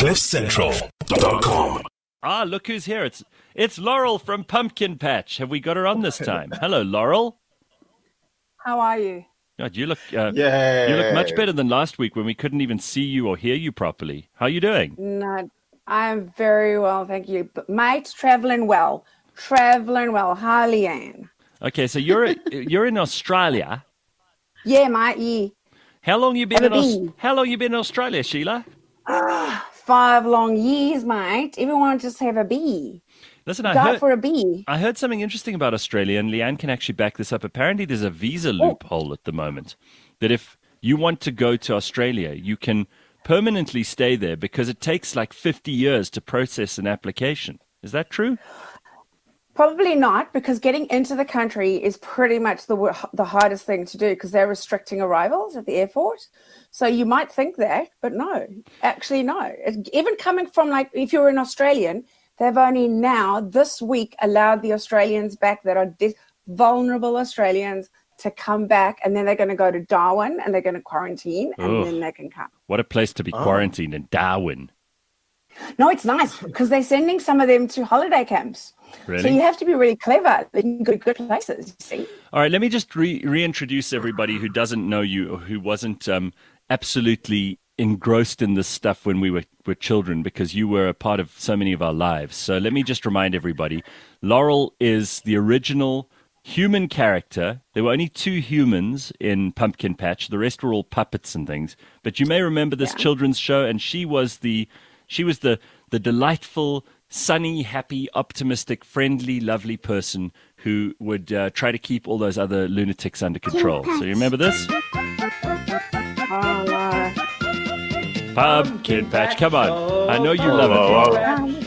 CliffCentral.com. Ah, look who's here. It's Laurel from Pumpkin Patch. Have we got her on this time? Hello, Laurel. How are you? God, you look much better than last week when we couldn't even see you or hear you properly. How are you doing? No, I'm very well, thank you. But mate, traveling well. Hi, Leanne. Okay, so you're in Australia. Yeah, mate, yeah. How long you been in Australia, Sheila? 5 long years, mate. Everyone just have a bee. Listen, Go for a bee. I heard something interesting about Australia, and Leanne can actually back this up. Apparently, there's a visa loophole at the moment that if you want to go to Australia, you can permanently stay there because it takes like 50 years to process an application. Is that true? Probably not, because getting into the country is pretty much the hardest thing to do because they're restricting arrivals at the airport. So you might think that, but no, actually no. Even coming from, like, if you're an Australian, they've only now this week allowed the Australians back that are vulnerable Australians to come back, and then they're going to go to Darwin and they're going to quarantine, and then they can come. What a place to be quarantined in Darwin. No, it's nice because they're sending some of them to holiday camps. Really? So you have to be really clever. They can go to good places, you see. All right, let me just reintroduce everybody who doesn't know you or who wasn't absolutely engrossed in this stuff when we were children, because you were a part of so many of our lives. So let me just remind everybody, Laurel is the original human character. There were only 2 humans in Pumpkin Patch. The rest were all puppets and things. But you may remember this children's show, and she was the delightful, sunny, happy, optimistic, friendly, lovely person who would try to keep all those other lunatics under control. So you remember this? Oh, no. Pumpkin Patch, come on. I know you love it.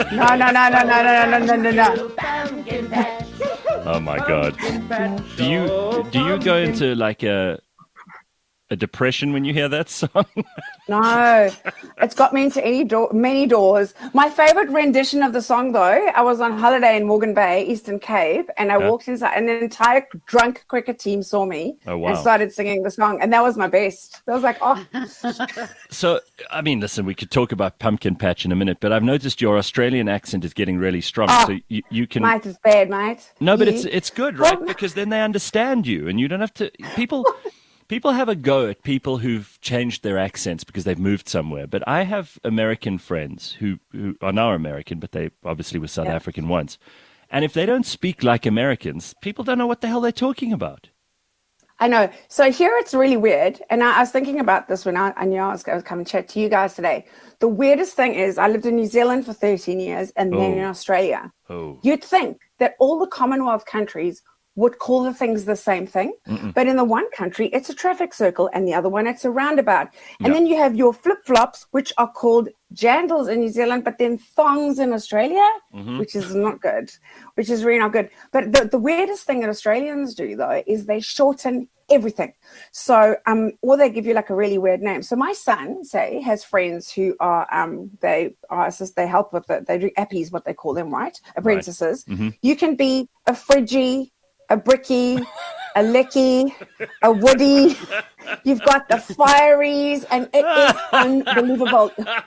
No. Oh my God. Do you go into like a depression when you hear that song? No, it's got me into many doors. My favorite rendition of the song, though, I was on holiday in Morgan Bay, Eastern Cape, and I walked inside, and an entire drunk cricket team saw me and started singing the song, and that was my best. I was like, oh. So, I mean, listen, we could talk about Pumpkin Patch in a minute, but I've noticed your Australian accent is getting really strong. So you can... Mate, it's bad, mate. No, but it's good, right? Because then they understand you, and you don't have to... People have a go at people who've changed their accents because they've moved somewhere. But I have American friends who are now American, but they obviously were South African once. And if they don't speak like Americans, people don't know what the hell they're talking about. I know. So here it's really weird. And I was thinking about this when I knew I was going to come and chat to you guys today. The weirdest thing is I lived in New Zealand for 13 years and then in Australia. You'd think that all the Commonwealth countries would call the things the same thing. But in the one country, it's a traffic circle, and the other one, it's a roundabout. And then you have your flip-flops, which are called jandals in New Zealand, but then thongs in Australia, which is not good, which is really not good. But the weirdest thing that Australians do, though, is they shorten everything. So, or they give you like a really weird name. So my son, say, has friends who are, they help with it. They do appies, what they call them, right? Apprentices. Right. You can be a fridgie, a bricky, a licky, a woody. You've got the fireys, and it is unbelievable.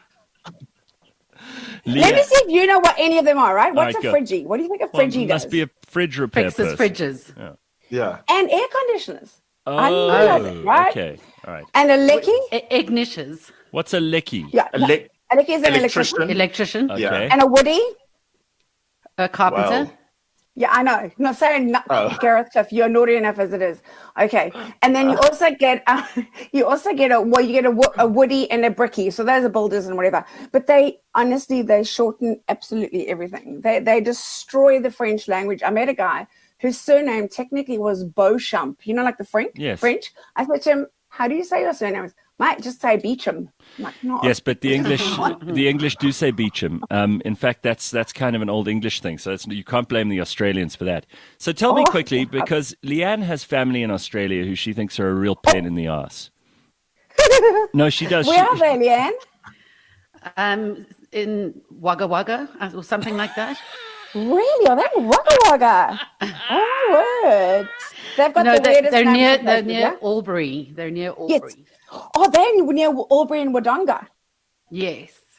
Let me see if you know what any of them are, right? What's a fridgie? What do you think a fridgie does? Must be a fridge repair Fixes person. fridges. Yeah. And air conditioners. Oh, right? Okay. All right. And a licky? Ignishes. What's a licky? Yeah. A licky is an electrician. Okay. Yeah. And a woody? A carpenter. Wow. Yeah, I know. Not saying Gareth Cliff, you're naughty enough as it is. Okay, and then you also get a woody and a bricky. So those are builders and whatever. But they shorten absolutely everything. They destroy the French language. I met a guy whose surname technically was Beauchamp. You know, like the French. Yes. French. I said to him, "How do you say your surname?" Mate, just say Beecham. Like, no. Yes, but the English do say Beecham. In fact, that's kind of an old English thing. So you can't blame the Australians for that. So tell me quickly, because Leanne has family in Australia who she thinks are a real pain in the ass. No, she does. Where are they, Leanne? In Wagga Wagga or something like that. Really? Are they in Wagga Wagga? Oh, my word. They've got the weirdest they're names. near Albury. They're near Albury. Yes. Oh, they're near Albury and Wodonga. Yes.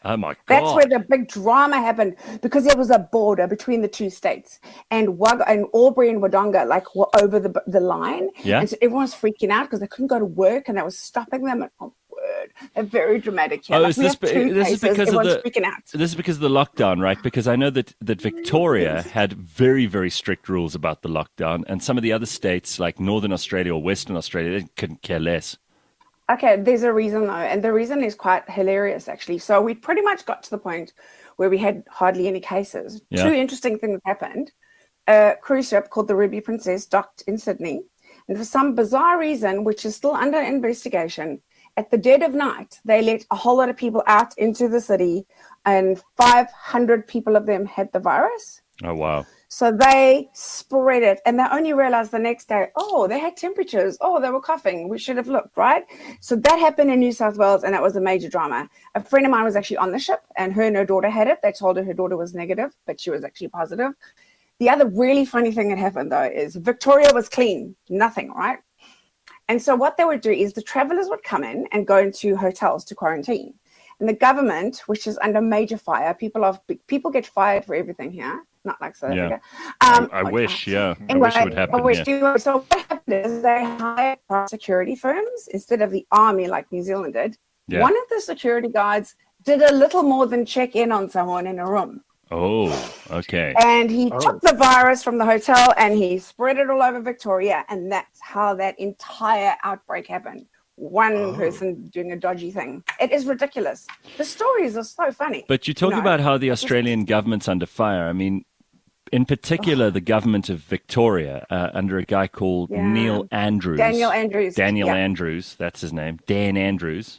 Oh, my God. That's where the big drama happened, because there was a border between the two states, and Albury and Wodonga were over the line. Yeah. And so everyone was freaking out because they couldn't go to work, and that was stopping them. And, oh, word, they're very dramatic here. Oh, is this because of the freaking out. This is because of the lockdown, right? Because I know that Victoria had very, very strict rules about the lockdown, and some of the other states like Northern Australia or Western Australia, they couldn't care less. Okay, there's a reason though, and the reason is quite hilarious actually. So we pretty much got to the point where we had hardly any cases. Yeah. Two interesting things happened. A cruise ship called the Ruby Princess docked in Sydney, and for some bizarre reason, which is still under investigation, at the dead of night, they let a whole lot of people out into the city, and 500 people of them had the virus. Oh, wow. So they spread it, and they only realized the next day, oh, they had temperatures. Oh, they were coughing. We should have looked, right? So that happened in New South Wales, and that was a major drama. A friend of mine was actually on the ship, and her and her daughter had it. They told her daughter was negative, but she was actually positive. The other really funny thing that happened, though, is Victoria was clean. Nothing, right? And so what they would do is the travelers would come in and go into hotels to quarantine. And the government, which is under major fire, people get fired for everything here. Not like South Africa. I wish, yeah. Anyway, I wish it would happen. So what happened is they hired security firms instead of the army like New Zealand did. Yeah. One of the security guards did a little more than check in on someone in a room. Oh, okay. And he took the virus from the hotel and he spread it all over Victoria. And that's how that entire outbreak happened. One person doing a dodgy thing. It is ridiculous. The stories are so funny. But you talk about how the Australian government's under fire. I mean, in particular, the government of Victoria, under a guy called Neil Andrews. Daniel Andrews. Andrews, that's his name. Dan Andrews.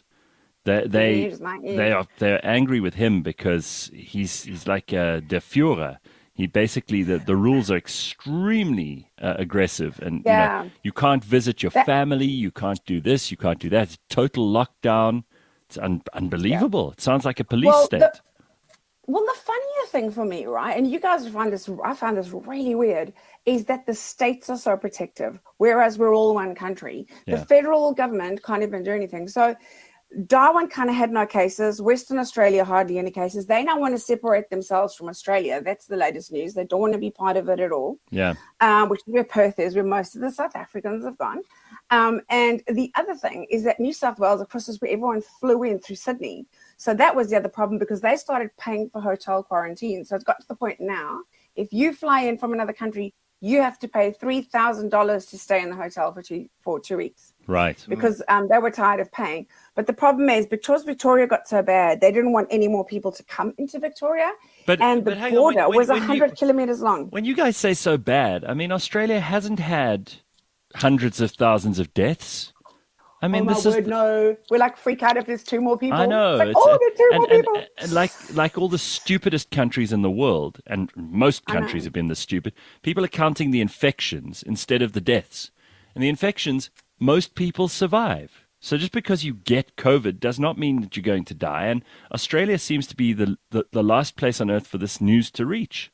They're angry with him because he's like a Der Führer. He basically, the rules are extremely aggressive, and you can't visit your family, you can't do this, you can't do that. It's total lockdown. It's unbelievable. It sounds like a police state. The funnier thing for me, right, and you guys I find this really weird, is that the states are so protective, whereas we're all one country. The federal government can't even do anything. So Darwin kind of had no cases. Western Australia hardly any cases. They now want to separate themselves from Australia. That's the latest news. They don't want to be part of it at all. Yeah. Which is where Perth is, where most of the South Africans have gone. And the other thing is that New South Wales, of course, is where everyone flew in through Sydney. So that was the other problem, because they started paying for hotel quarantine. So it's got to the point now, if you fly in from another country, you have to pay $3,000 to stay in the hotel for 2 weeks. Right. Because they were tired of paying. But the problem is, because Victoria got so bad, they didn't want any more people to come into Victoria. And the border was 100 kilometers long. When you guys say so bad, I mean, Australia hasn't had hundreds of thousands of deaths. I mean, no. We're like freak out if there's two more people. I know. It's like, there's two more people. And like all the stupidest countries in the world, and most countries have been this stupid, people are counting the infections instead of the deaths. And the infections, most people survive. So just because you get COVID does not mean that you're going to die. And Australia seems to be the last place on earth for this news to reach.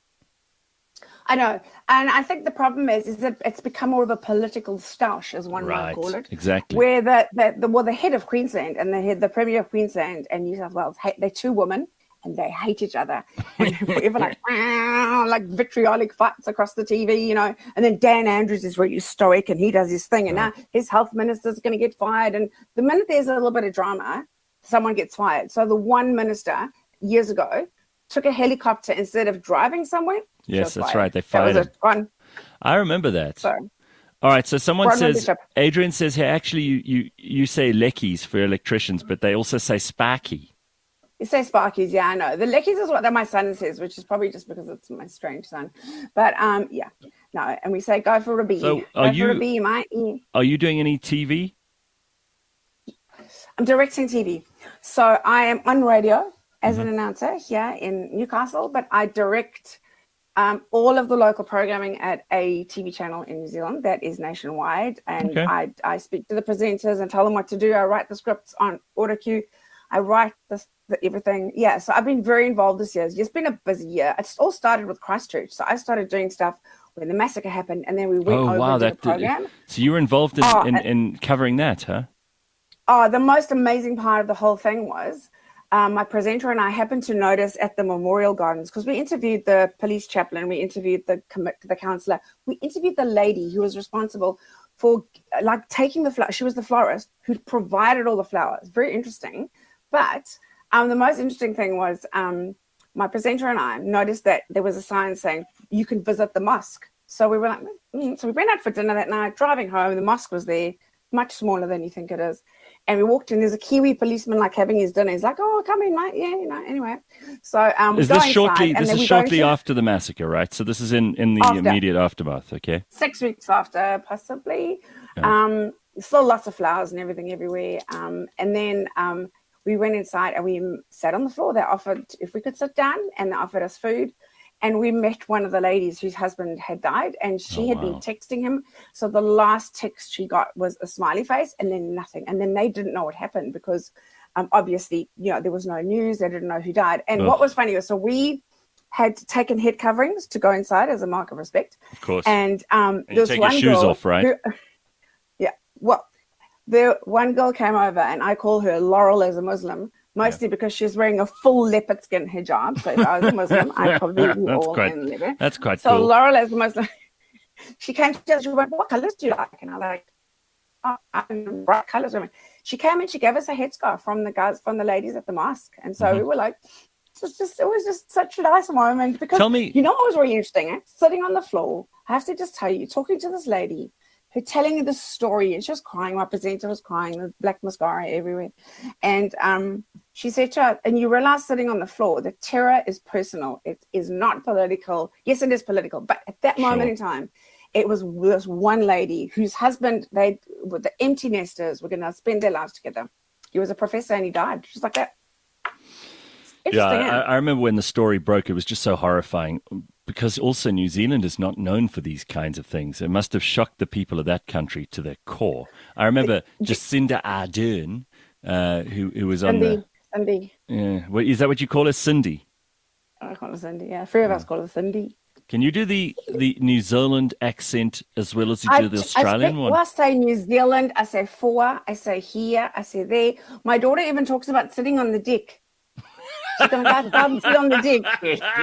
I know. And I think the problem is that it's become more of a political stoush, as one might call it. Exactly. Where the head of Queensland and the Premier of Queensland and New South Wales, they're two women and they hate each other. And forever like vitriolic fights across the TV, And then Dan Andrews is really stoic and he does his thing. And now his health minister's going to get fired. And the minute there's a little bit of drama, someone gets fired. So the one minister years ago took a helicopter instead of driving somewhere. Yes, that's right. They fired him. I remember that. So, all right. So someone says, Adrian says here, actually, you say leckies for electricians, but they also say sparky. You say sparkies, yeah, I know. The leckies is what my son says, which is probably just because it's my strange son. But no. And we say go for a bee. So for a bee, mate. Are you doing any TV? I'm directing TV. So I am on radio as an announcer here in Newcastle, but I direct all of the local programming at a TV channel in New Zealand that is nationwide. And I speak to the presenters and tell them what to do. I write the scripts on AutoCue. I write everything. Yeah, so I've been very involved this year. It's been a busy year. It all started with Christchurch. So I started doing stuff when the massacre happened, and then we went over to the program. So you were involved in covering that, huh? Oh, the most amazing part of the whole thing was my presenter and I happened to notice at the Memorial Gardens, because we interviewed the police chaplain, we interviewed the councillor, we interviewed the lady who was responsible for like taking the flowers. She was the florist who provided all the flowers. Very interesting. But the most interesting thing was my presenter and I noticed that there was a sign saying you can visit the mosque. So we were like, so we went out for dinner that night. Driving home, the mosque was there, much smaller than you think it is. And we walked in. There's a Kiwi policeman like having his dinner. He's like, "Oh, come in, mate." Yeah, Anyway, so is this shortly? This is shortly after the massacre, right? So this is in the immediate aftermath. Okay, 6 weeks after, possibly. Yeah. Still lots of flowers and everything everywhere. And then we went inside and we sat on the floor. They offered if we could sit down, and they offered us food. And we met one of the ladies whose husband had died, and she had been texting him. So the last text she got was a smiley face and then nothing. And then they didn't know what happened because obviously, there was no news. They didn't know who died. And what was funny was, so we had taken head coverings to go inside as a mark of respect. Of course. And there was one girl. Take your shoes off, right? The one girl came over, and I call her Laurel as a Muslim. Mostly because she's wearing a full leopard skin hijab. So if I was a Muslim, I'd probably be all in leopard. That's quite cool. So Laurel, as a Muslim, she came to us, she went, "What colours do you like?" And I was like, bright colours. She came and she gave us a headscarf from the ladies at the mosque. And so we were like, it was just such a nice moment. Because what was really interesting? Sitting on the floor, I have to just tell you, talking to this lady, who telling me the story, and she was crying. My presenter was crying. There was black mascara everywhere. And she said to her, and you realize sitting on the floor, the terror is personal. It is not political. Yes, it is political. But at that moment in time, it was this one lady whose husband, with the empty nesters, were going to spend their lives together. He was a professor and he died. Just like that. Yeah, I remember when the story broke, it was just so horrifying. Because also New Zealand is not known for these kinds of things. It must have shocked the people of that country to their core. I remember Jacinda Ardern, who was on Cindy. Yeah. Is that what you call her, Cindy? I call her Cindy, yeah. 3 of us call her Cindy. Can you do the New Zealand accent as well as you do the Australian one? I say New Zealand, I say for, I say here, I say there. My daughter even talks about sitting on the deck. She's going to go sit on the deck.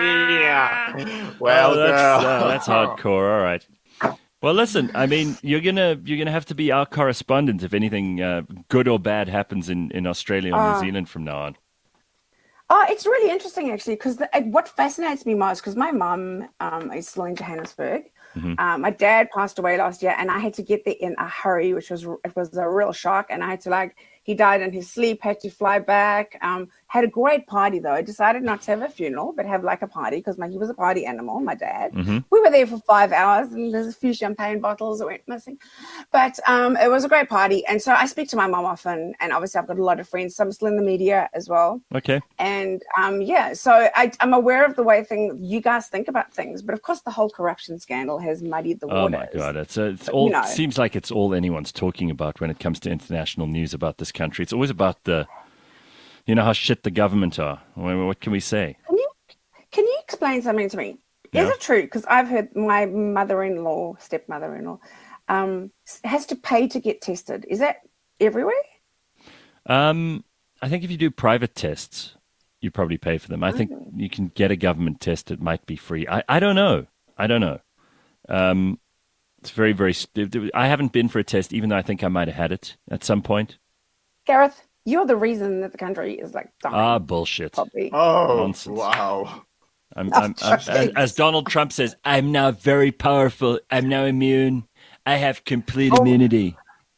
Yeah. Well, that's hardcore. All right. Well, listen. I mean, you're gonna have to be our correspondent if anything good or bad happens in Australia or New Zealand from now on. Oh, it's really interesting actually, because what fascinates me most, because my mum is still in Johannesburg. Mm-hmm. My dad passed away last year, and I had to get there in a hurry, it was a real shock, and I had to he died in his sleep, had to fly back. Had a great party though. I decided not to have a funeral, but have a party because he was a party animal, my dad. Mm-hmm. We were there for 5 hours, and there's a few champagne bottles that went missing. But it was a great party. And so I speak to my mum often, and obviously I've got a lot of friends. Some still in the media as well. Okay. And so I'm aware of the way you guys think about things. But of course, the whole corruption scandal has muddied the waters. Oh my God. It's all, it seems like it's all anyone's talking about when it comes to international news about this country. It's always about how shit the government are. What can we say? Can you explain something to me? Yeah. Is it true? Because I've heard my stepmother-in-law, has to pay to get tested. Is that everywhere? I think if you do private tests, you probably pay for them. I think you can get a government test. It might be free. I don't know. It's very, very... I haven't been for a test, even though I think I might have had it at some point. Gareth, you're the reason that the country is dying. Bullshit. Probably. Oh, nonsense. Wow. As Donald Trump says, I'm now very powerful. I'm now immune. I have complete immunity.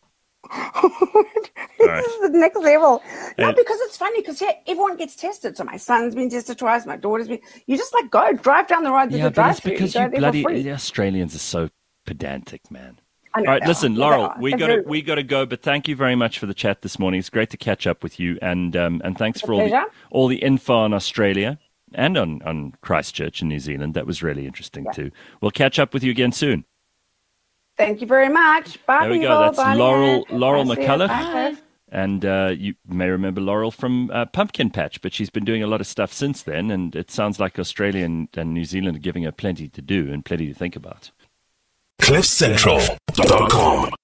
This is the next level. No, because it's funny, because everyone gets tested. So my son's been tested twice, my daughter's been... You just drive down the road to the drive-thru. Yeah, but it's because you bloody Australians are so pedantic, man. All right, listen, Laurel, we got to go, but thank you very much for the chat this morning. It's great to catch up with you, and thanks for all the info on Australia and on Christchurch in New Zealand. That was really interesting too. We'll catch up with you again soon. Thank you very much. Bye. There we go. That's Laurel McCullough. And you may remember Laurel from Pumpkin Patch, but she's been doing a lot of stuff since then, and it sounds like Australia and New Zealand are giving her plenty to do and plenty to think about. CliffCentral.com